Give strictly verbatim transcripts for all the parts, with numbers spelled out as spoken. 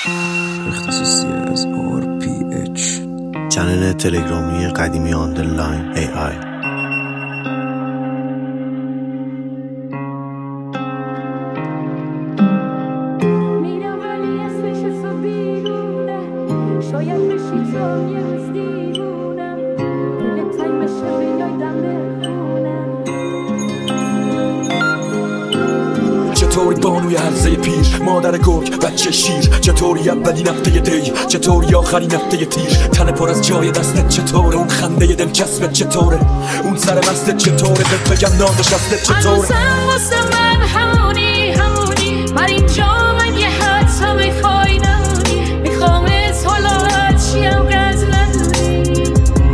اختصاصی از آر پی اچ، چنل تلگرامی قدیمی آندرلاین ای آی. چطوری بانوی هرزه پیر، مادر گرگ، بچه شیر؟ چطوری اولی نفته دی، چطوری آخری نفته تیر؟ تن پر از جای دستت چطوره؟ اون خنده دلچسبت چطوره؟ اون سر مستت چطوره؟ بهت بگم نازشستت چطوره؟ هنوزم واسه من همونی همونی، من اینجا من یه حدسا میخوای نمونی، میخوام از حالا هرچیم قزلندونی.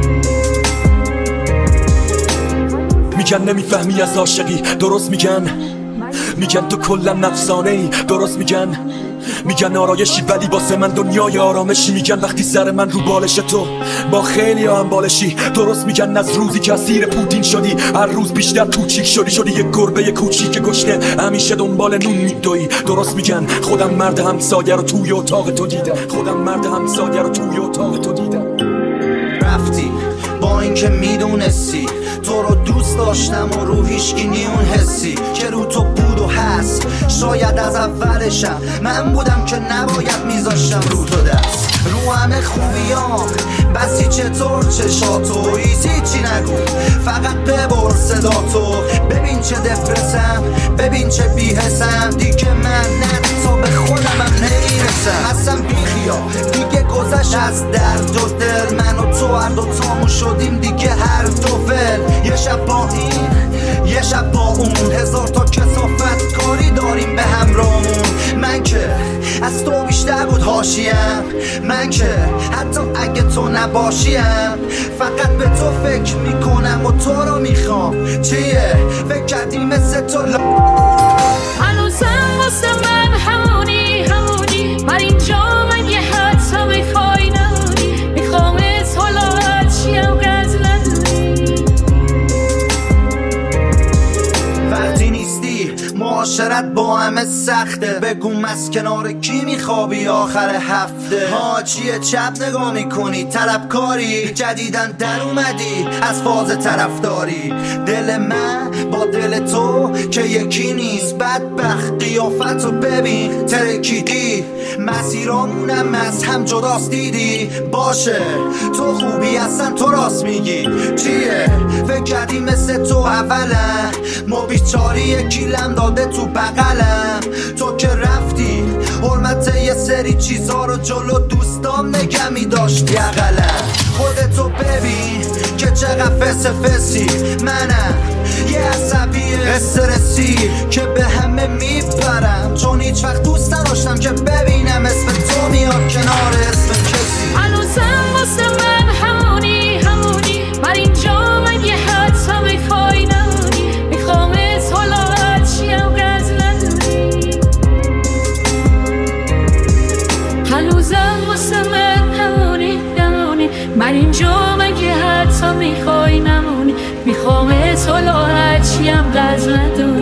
میگن نمیفهمی از عاشقی، درست میگن میگن تو کلا نفسانه ای، درست میگن میگن آرایشی ولی واسه من دنیای آرامشی. میگن وقتی سر من رو بالش تو با خیلی ها هم بالشی، درست میگن از روزی که اسیر پوتین شدی هر روز بیشتر کوچیک شدی، شدی یک گربه کوچیک گشنه همیشه دنبال نون میدوی. درست میگن خودم مرد همسایه رو توی اتاق تو دیدم، خودم مرد همسایه رو توی اتاق تو دیدم. رفتی با اینکه میدونستی تو رو دوست داشتم و رو هیچکی نیون حسی که رو تو بود و هست. شاید از اولشم من بودم که نباید میذاشتم رو تو دست، رو همه خوبیام بسی چطور چشاتو ایزی چی نگو، فقط ببر صدا تو. ببین چه دپرسم، ببین چه بیحسم، دیگه من نه تا به خودمم نمیرسم. اصلا بیخیا دیگه گذشت از درد و دل، من و تو هر دو تامو شدیم دیگه هر دو فل. یه شب با این یه شب با اون، هزار تا کثافت کاری داریم به همراهمون. من که از تو بیشتر بود حاشیم، من که حتی اگه تو نباشیم فقط به تو فکر میکنم و تو رو میخوام. چیه فکر کردی مثل تو لا... هنوزم واسه من همونی همونی، من اینجا من یه حدسا میخوای نمونی، میخوام از حالا هرچیم قزلندونی. وقتی نیستی معاشرت با همه سخته، بگو از کنار کی میخوابی آخر هفته؟ ها چیه چپ نگاه میکنی طلبکاری؟ جدیدن در اومدی از فاز طرفداری. دل من با دل تو که یکی نیست، بدبخت قیافتو ببین ترکیدی، مسیرامونم از هم جداست دیدی. باشه تو خوبی اصلا تو راست میگی، چیه فکر کردی مثل تو اولا ما بیچاری یکیلم داده تو بغلم. تو که رفتی حرمت یه سری چیزا رو جلو دوستام نگه می داشتی اقلم. خودتو ببین که چقدر فس فسی، منم یه عصبی استرسی که به همه میپرم، چون هیچ وقت دوست نداشتم که ببینم اسم تو میاد کنار اسم کسی. هنوزم واسه من همونی همونی، من اینجا من یه حدسا میخوای نمونی، میخوام از حالا هرچیم قزلندونی. هنوزم واسه من همونی همونی، من اینجا من یه حدسا میخوای نمونی، میخوام از حالا هرچیم قزلندونی.